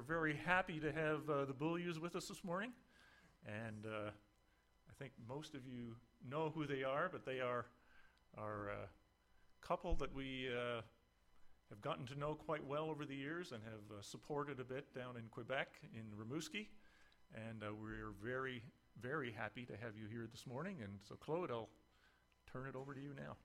very happy to have the Beaulieu's with us this morning. And I think most of you know who they are, but they are our couple that we have gotten to know quite well over the years and have supported a bit down in Quebec, in Rimouski. And we're very, very happy to have you here this morning. And so, Claude, I'll turn it over to you now.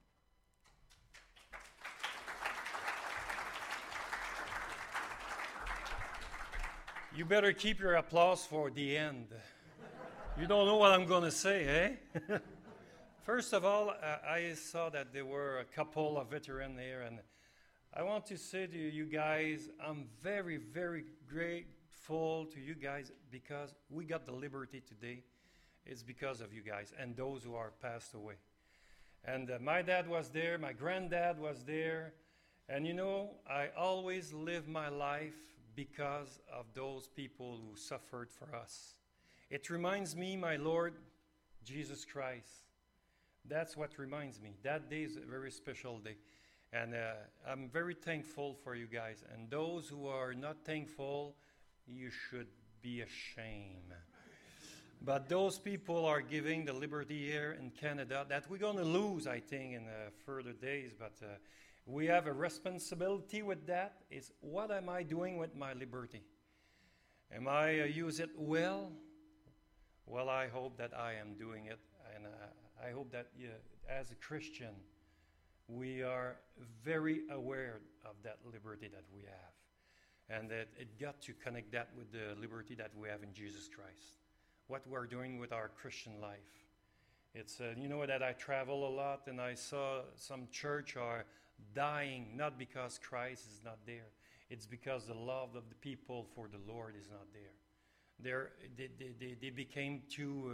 You better keep your applause for the end. You don't know what I'm going to say, eh? First of all, I saw that there were a couple of veterans here, and I want to say to you guys, I'm very, very grateful to you guys because we got the liberty today. It's because of you guys and those who are passed away. And my dad was there, my granddad was there, and you know, I always live my life because of those people who suffered for us. It reminds me, my Lord Jesus Christ. That's what reminds me. That day is a very special day. And I'm very thankful for you guys. And those who are not thankful, you should be ashamed. But those people are giving the liberty here in Canada that we're going to lose, I think, in further days. But we have a responsibility with that. It's what am I doing with my liberty? Am I use it well? Well, I hope that I am doing it. And I hope that as a Christian, we are very aware of that liberty that we have. And that it got to connect that with the liberty that we have in Jesus Christ. What we're doing with our Christian life. It's, you know that I travel a lot and I saw some church are dying, not because Christ is not there. It's because the love of the people for the Lord is not there. They became too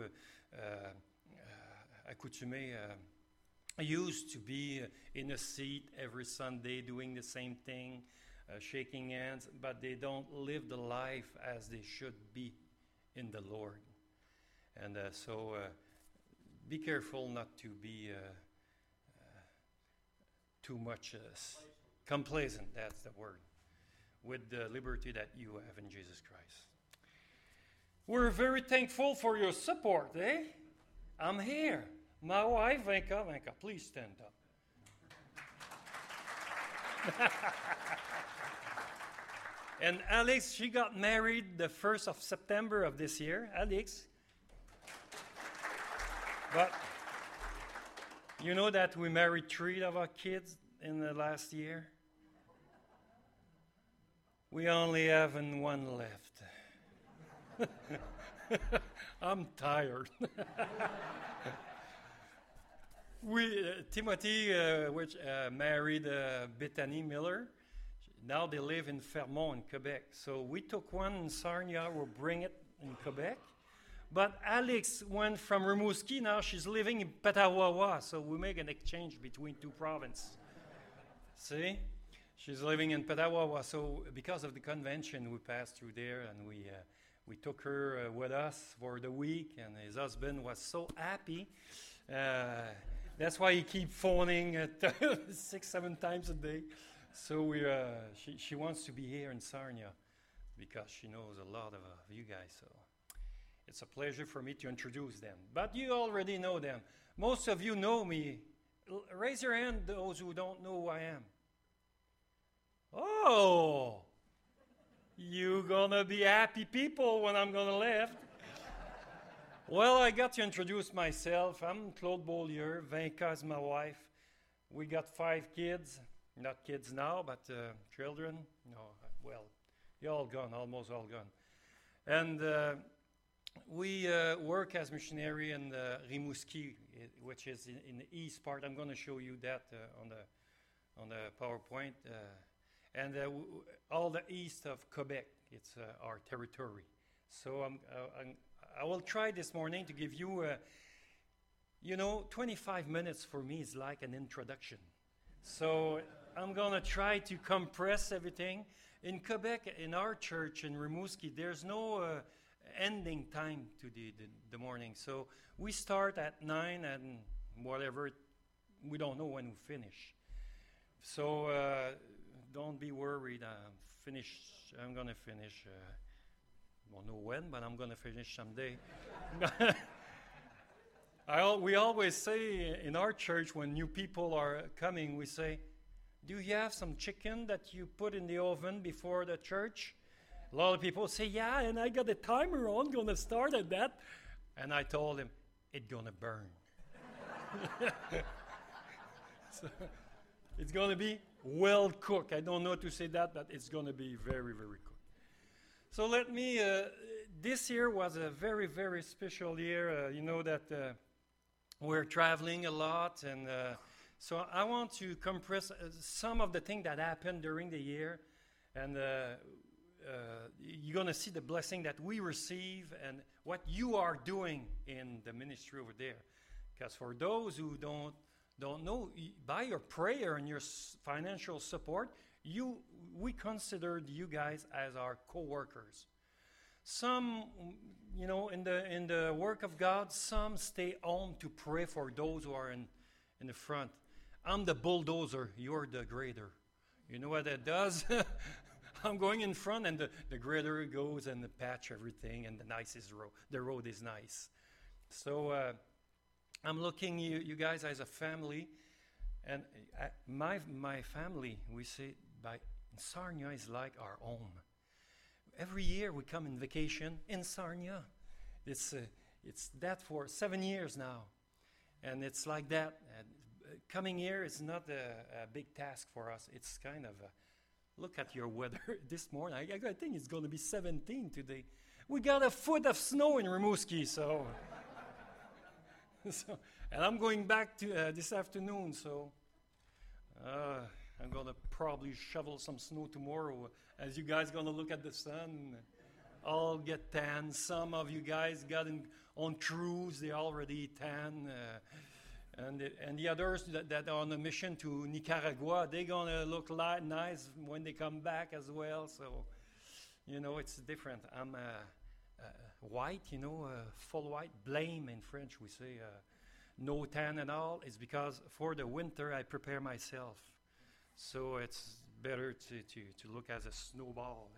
accoutumé, used to be in a seat every Sunday doing the same thing, shaking hands, but they don't live the life as they should be in the Lord. And so be careful not to be too much complacent, that's the word, with the liberty that you have in Jesus Christ. We're very thankful for your support, eh? I'm here. My wife, Venka, please stand up. And Alex, she got married the 1st of September of this year. Alex. But you know that we married 3 of our kids in the last year? We only have one left. I'm tired. Timothy married Bethany Miller. Now they live in Fermont in Quebec. So we took one in Sarnia, we'll bring it in Quebec. But Alex went from Rimouski, now she's living in Petawawa. So we make an exchange between 2 provinces. See? She's living in Petawawa. So because of the convention, we passed through there and we took her with us for the week. And his husband was so happy. That's why he keeps phoning 6-7 times a day. So she wants to be here in Sarnia because she knows a lot of you guys. So it's a pleasure for me to introduce them. But you already know them. Most of you know me. Raise your hand, those who don't know who I am. Oh, you're going to be happy people when I'm going to leave. Well, I got to introduce myself. I'm Claude Beaulieu. Venka is my wife. We got 5 kids. Not kids now, but children. No, well, you're all gone, almost all gone. And we work as missionary in Rimouski, which is in the east part. I'm going to show you that on the PowerPoint. And all the east of Quebec, it's our territory. So I will try this morning to give you, 25 minutes for me is like an introduction. So I'm going to try to compress everything. In Quebec, in our church in Rimouski, there's no ending time to the morning. So we start at 9 and whatever, we don't know when we finish. So don't be worried. finish. I'm going to finish. I don't know when, but I'm going to finish someday. We always say in our church when new people are coming, we say, do you have some chicken that you put in the oven before the church? A lot of people say, yeah, and I got a timer on, going to start at that. And I told him, it's going to burn. So, it's going to be well cooked. I don't know how to say that, but it's going to be very, very cooked. So this year was a very, very special year. You know that we're traveling a lot, and so I want to compress some of the things that happened during the year, and you're going to see the blessing that we receive and what you are doing in the ministry over there. Because for those who don't know, by your prayer and your financial support, we considered you guys as our co-workers. Some, in the work of God, some stay home to pray for those who are in the front. I'm the bulldozer, you're the grader. You know what that does? I'm going in front, and the grader goes and patch everything, and the road is nice. So I'm looking you guys as a family, and my family, we say, Sarnia is like our home. Every year we come in vacation in Sarnia. It's that for 7 years now, and it's like that. Coming here is not a big task for us. It's kind of look at your weather this morning. I think it's going to be 17 today. We got a foot of snow in Rimouski, so. And I'm going back to this afternoon, so I'm going to probably shovel some snow tomorrow. As you guys going to look at the sun, all get tan. Some of you guys got on cruise, they already tan. And the others that are on a mission to Nicaragua, they're going to look nice when they come back as well. So, it's different. I'm white, full white. Blame in French, we say no tan at all. It's because for the winter I prepare myself. So it's better to look as a snowball.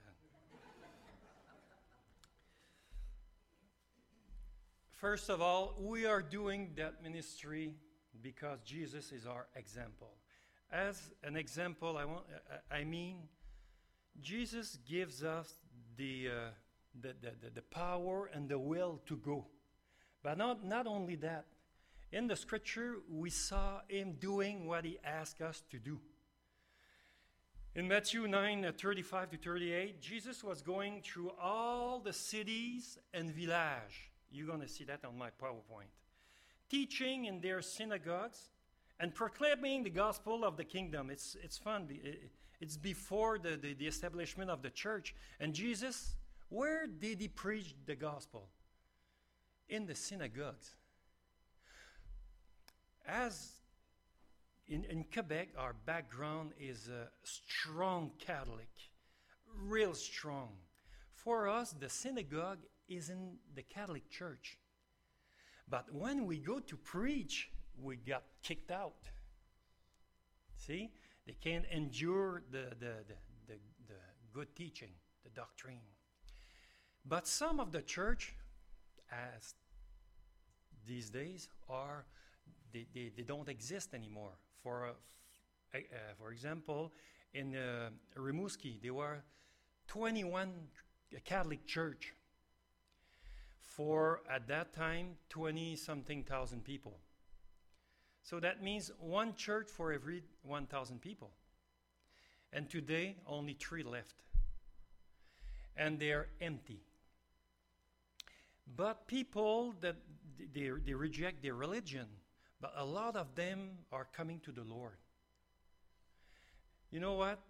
First of all, we are doing that ministry because Jesus is our example. As an example, I mean, Jesus gives us the power and the will to go. But not only that. In the scripture, we saw him doing what he asked us to do. In Matthew 9:35-38, Jesus was going through all the cities and villages. You're going to see that on my PowerPoint. Teaching in their synagogues and proclaiming the gospel of the kingdom. It's fun. It's before the establishment of the church. And Jesus, where did he preach the gospel? In the synagogues. As in Quebec, our background is a strong Catholic, real strong. For us, the synagogue is in the Catholic Church. But when we go to preach, we got kicked out. See? They can't endure the good teaching, the doctrine. But some of the church, as these days, they don't exist anymore. For example, in Rimouski, there were 21 Catholic church. For, at that time, 20-something thousand people. So that means one church for every 1,000 people. And today, only 3 left. And they're empty. But people, they reject their religion. But a lot of them are coming to the Lord. You know what?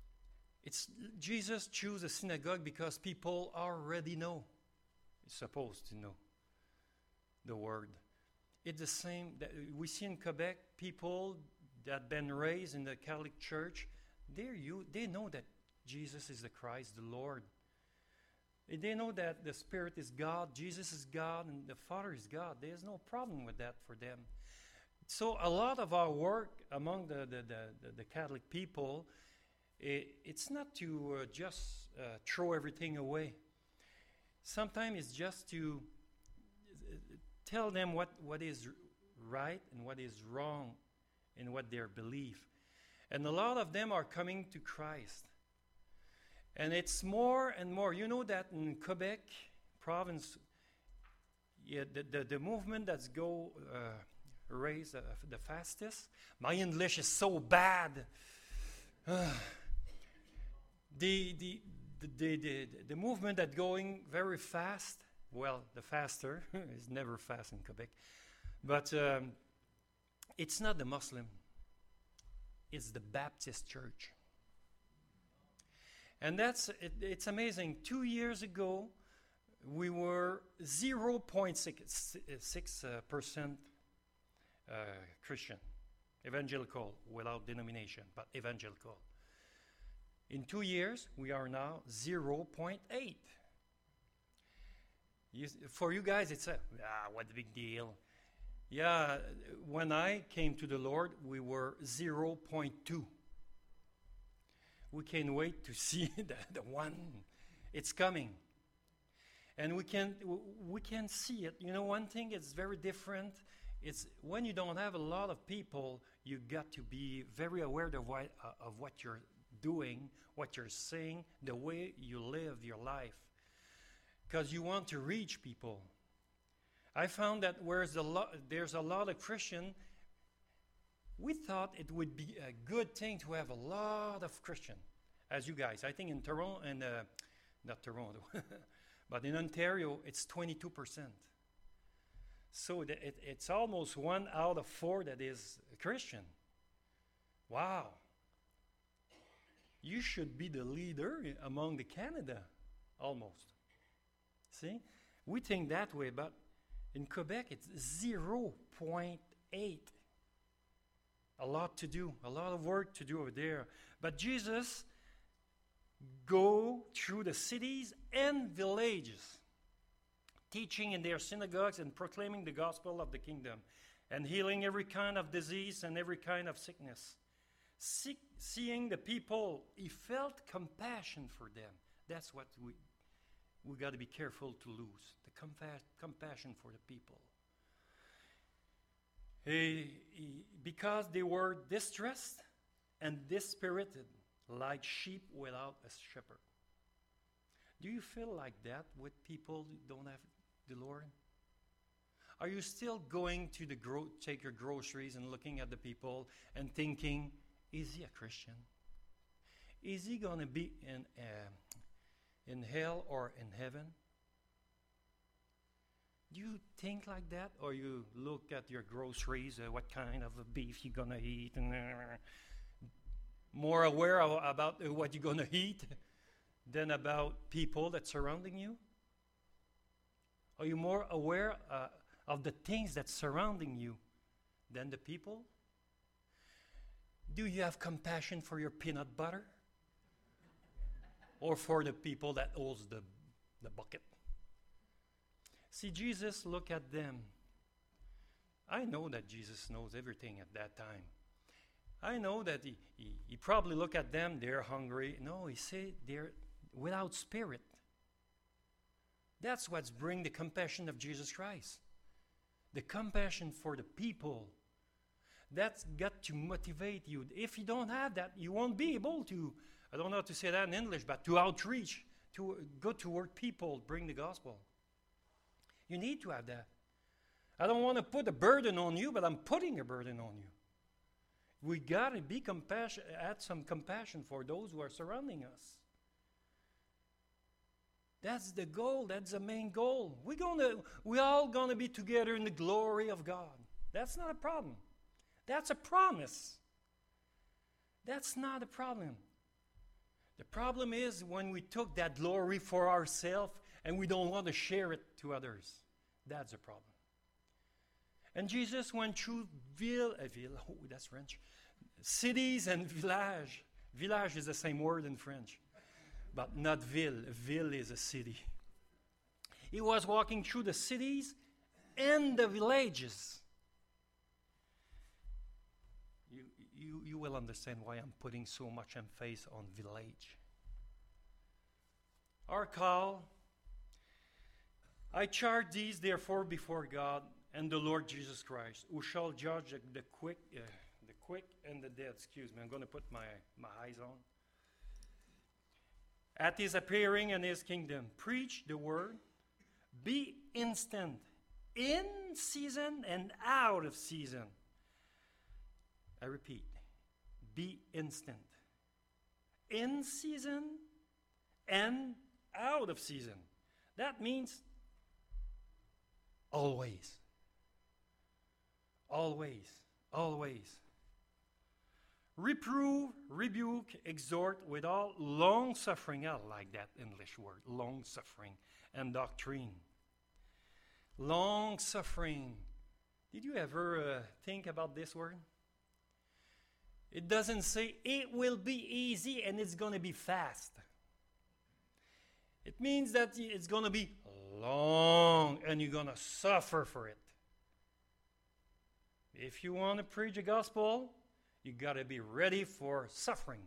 Jesus chose a synagogue because people already know. Supposed to know the word. It's the same that we see in Quebec. People that have been raised in the Catholic Church, they know that Jesus is the Christ, the Lord. They know that the Spirit is God, Jesus is God, and the Father is God. There's no problem with that for them. So a lot of our work among the Catholic people it's not to just throw everything away. Sometimes it's just to tell them what is right and what is wrong in what they believe. And a lot of them are coming to Christ. And it's more and more. You know that in Quebec province, the movement that's raised the fastest. My English is so bad. The movement that's going very fast, well, the faster is never fast in Quebec, but it's not the Muslim, it's the Baptist church. And it's amazing. 2 years ago, we were 0.6% Christian, evangelical, without denomination, but evangelical. In 2 years, we are now 0.8. For you guys, it's what a big deal. Yeah, when I came to the Lord, we were 0.2. We can't wait to see the one. It's coming. And we can see it. You know, one thing is very different. It's when you don't have a lot of people, you got to be very aware of what you're doing, what you're saying, the way you live your life, because you want to reach people. I found that there's a lot of Christian, we thought it would be a good thing to have a lot of Christian, as you guys. I think in Toronto, and not Toronto, but in Ontario, it's 22%. So it's almost 1 out of 4 that is Christian. Wow. You should be the leader among the Canada, almost. See? We think that way, but in Quebec, it's 0.8. A lot to do, a lot of work to do over there. But Jesus go through the cities and villages, teaching in their synagogues and proclaiming the gospel of the kingdom, and healing every kind of disease and every kind of sickness. Seeing the people, he felt compassion for them. That's what we got to be careful to lose, the compassion for the people. Because they were distressed and dispirited, like sheep without a shepherd. Do you feel like that with people who don't have the Lord? Are you still going to take your groceries and looking at the people and thinking, is he a Christian? Is he going to be in hell or in heaven? Do you think like that? Or you look at your groceries, what kind of beef you're going to eat, and more aware about what you're going to eat than about people that's surrounding you? Are you more aware of the things that's surrounding you than the people? Do you have compassion for your peanut butter? Or for the people that holds the bucket? See, Jesus looked at them. I know that Jesus knows everything at that time. I know that he probably looked at them, they're hungry. No, he said they're without spirit. That's what's bring the compassion of Jesus Christ. The compassion for the people. That's got to motivate you. If you don't have that, you won't be able to, I don't know how to say that in English, but to outreach, to go toward people, bring the gospel. You need to have that. I don't want to put a burden on you, but I'm putting a burden on you. We got to be add some compassion for those who are surrounding us. That's the goal. That's the main goal. We're all going to be together in the glory of God. That's not a problem. That's a promise. That's not a problem. The problem is when we took that glory for ourselves and we don't want to share it to others. That's a problem. And Jesus went through that's French. Cities and village. Village is the same word in French, but not ville. Ville is a city. He was walking through the cities and the villages. you will understand why I'm putting so much emphasis on village. Our call, I charge these therefore before God and the Lord Jesus Christ, who shall judge the quick and the dead. Excuse me, I'm going to put my eyes on. At his appearing in his kingdom, preach the word, be instant, in season and out of season. I repeat, be instant, in season and out of season. That means always. Always. Always. Reprove, rebuke, exhort with all long suffering. I like that English word, long suffering, and doctrine. Long suffering. Did you ever think about this word? It doesn't say it will be easy and it's going to be fast. It means that it's going to be long and you're going to suffer for it. If you want to preach the gospel, you got to be ready for suffering.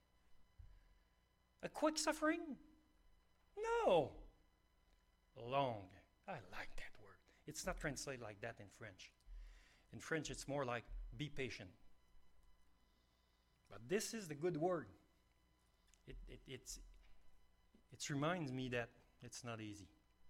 A quick suffering? No. Long. I like that word. It's not translated like that in French. In French, it's more like be patient. But this is the good word. It reminds me that it's not easy.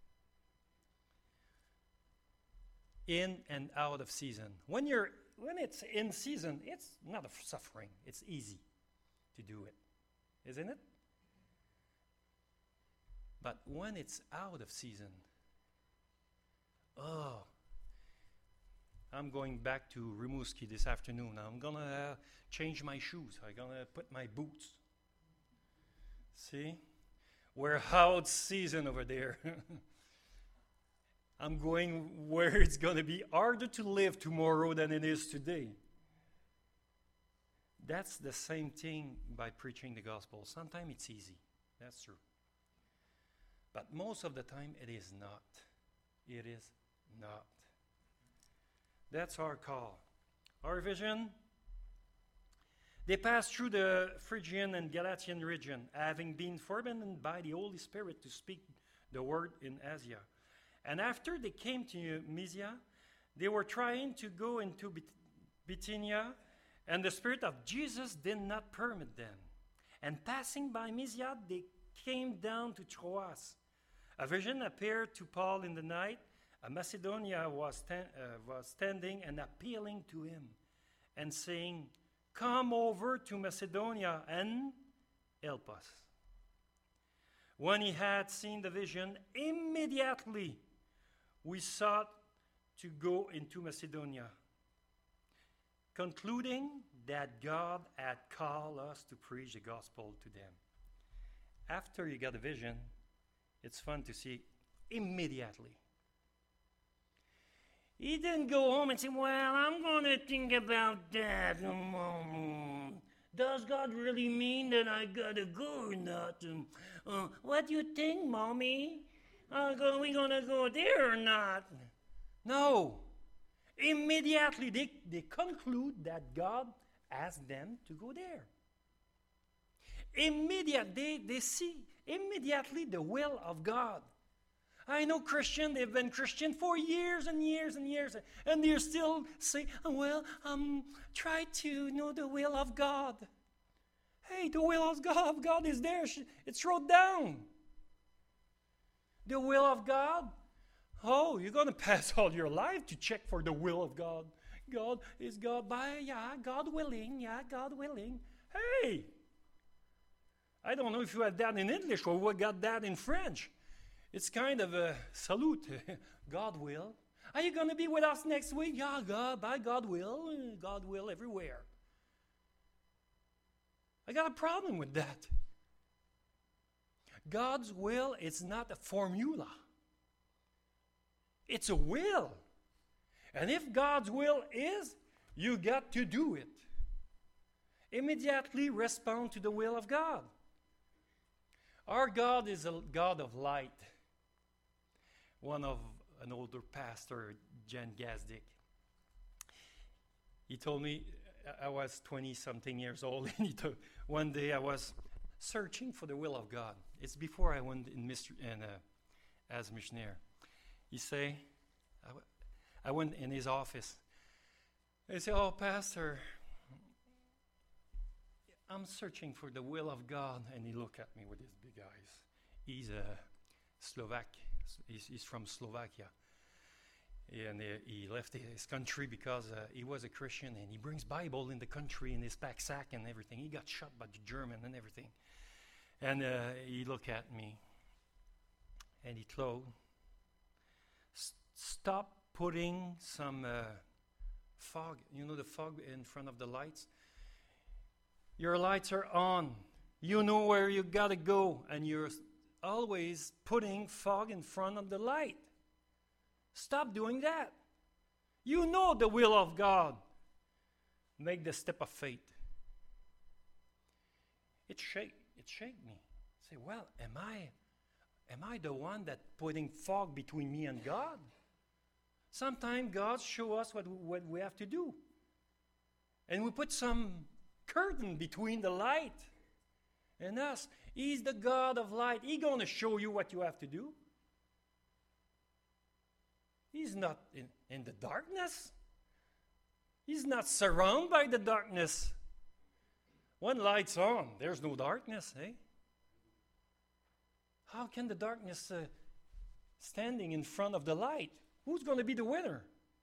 In and out of season. When it's in season, it's not a suffering. It's easy to do it, isn't it? But when it's out of season, I'm going back to Rimouski this afternoon. I'm going to change my shoes. I'm going to put my boots. See? We're out season over there. I'm going where it's going to be harder to live tomorrow than it is today. That's the same thing by preaching the gospel. Sometimes it's easy. That's true. But most of the time it is not. It is not. That's our call. Our vision. They passed through the Phrygian and Galatian region, having been forbidden by the Holy Spirit to speak the word in Asia. And after they came to Mysia, they were trying to go into Bithynia, and the Spirit of Jesus did not permit them. And passing by Mysia, they came down to Troas. A vision appeared to Paul in the night. A Macedonia was standing and appealing to him, and saying, "Come over to Macedonia and help us." When he had seen the vision, immediately we sought to go into Macedonia, concluding that God had called us to preach the gospel to them. After you got a vision, it's fun to see immediately. He didn't go home and say, "Well, I'm going to think about that. Does God really mean that I got to go or not? What do you think, Mommy? Are we going to go there or not?" No. Immediately, they conclude that God asked them to go there. Immediately, they see immediately the will of God. I know Christians, they've been Christian for years and years and years, and they're still saying, "Well, try to know the will of God." Hey, the will of God is there. It's wrote down. The will of God? Oh, you're going to pass all your life to check for the will of God. God is God by, God willing, God willing. Hey! I don't know if you have that in English or we got that in French. It's kind of a salute. God will. Are you going to be with us next week? Yeah, God, by God will everywhere. I got a problem with that. God's will is not a formula. It's a will. And if God's will is, you got to do it. Immediately respond to the will of God. Our God is a God of light. One of an older pastor, Jan Gazdick, he told me I was 20-something years old, and one day I was searching for the will of God. It's before I went as missionary. He say, I went in his office. He said, "Oh, Pastor, I'm searching for the will of God." And he looked at me with his big eyes. He's a Slovak. He's from Slovakia. And he left his country because he was a Christian, and he brings Bible in the country in his pack-sack and everything. He got shot by the German and everything. And he looked at me, and he told, "Stop putting some fog, the fog in front of the lights. Your lights are on. You know where you got to go, and you're always putting fog in front of the light. Stop doing that. You know the will of God. Make the step of faith." It shake me. Say, well, am I the one that putting fog between me and God? Sometimes God show us what we have to do. And we put some curtain between the light and us. He's the God of light. He's going to show you what you have to do. He's not in the darkness. He's not surrounded by the darkness. When light's on, there's no darkness, eh? How can the darkness standing in front of the light? Who's going to be the winner?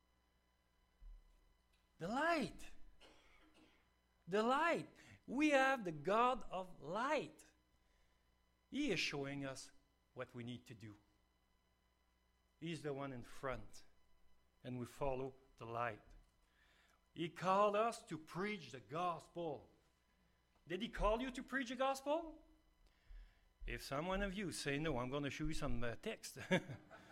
The light. The light. We have the God of light. He is showing us what we need to do. He's the one in front, and we follow the light. He called us to preach the gospel. Did he call you to preach the gospel? If someone of you say no, I'm going to show you some text.